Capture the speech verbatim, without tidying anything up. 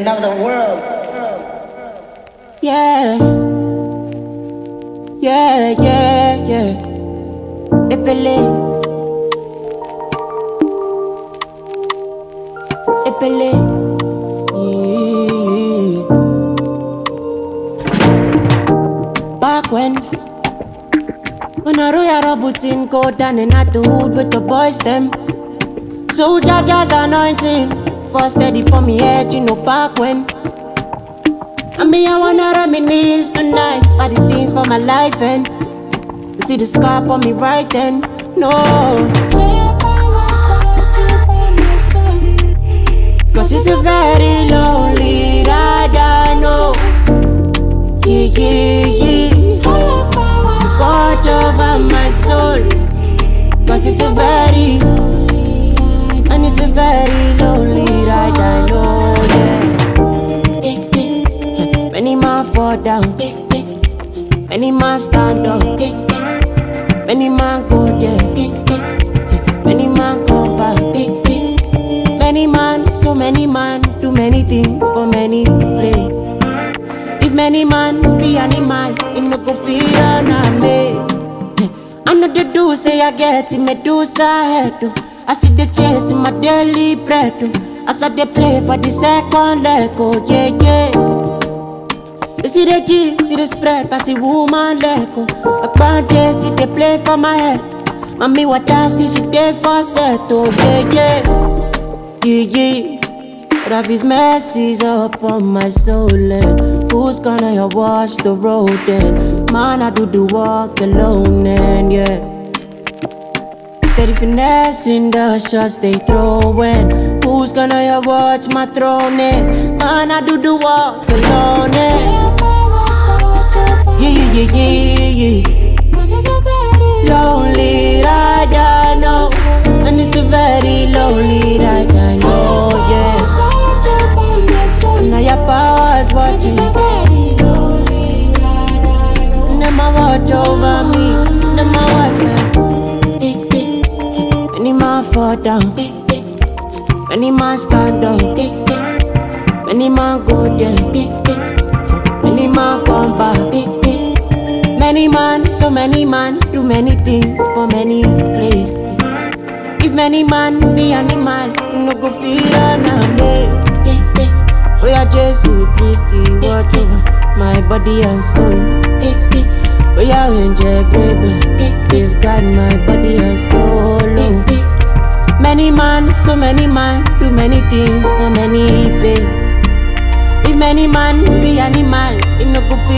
another world. Yeah, yeah, yeah, yeah. Epele, epele. Yeah. Back when, when I roll a routine, go down and at the hood with the boys them. So Jaja's anointing, for steady for me head, you know back when. I mean, I wanna reminisce tonight all the things for my life and you see the scar on me right then. No, cause it's a very lonely ride, I know. Yeah, yeah, yeah. Just watch over my soul, cause it's a very, and it's a very lonely ride, I know, yeah. Many man fall down, many man stand up, many man go there, many man come back. Many man, so many man do many things for many places. If many man be animal, him no go feel on me. I know the do say I get him, me do say head. I see the chase in my daily bread. I saw they play for the second leg, oh yeah, yeah. You see the G, see the spread, pass the woman leg, oh. I can't just see they play for my head. Mommy, what I see, she there for set, oh yeah, yeah. Yeah, yeah. But have his mercies upon my soul, and who's gonna wash the road then? Man, I do the walk alone, and yeah. Steady finessing the shots they throwin'. Who's gonna watch my throne, eh? Man, I do the walk alone, eh? Yeah, yeah, yeah, yeah. Cause it's a very lonely ride, I know. And it's a very lonely ride, I know, yes. Now your power's watching. Never watch over me, never watch like. Many man fall down, many man stand up, many man go there, many man come back. Many man, so many man do many things for many places. If many man be animal, you no go feel on me. Oh yeah, Jesus Christi, watch over my body and soul. Oh yeah, angel grab, safeguard my body and soul. Oh. Many man, so many man do many things for many places. If many man be animal, you no go feel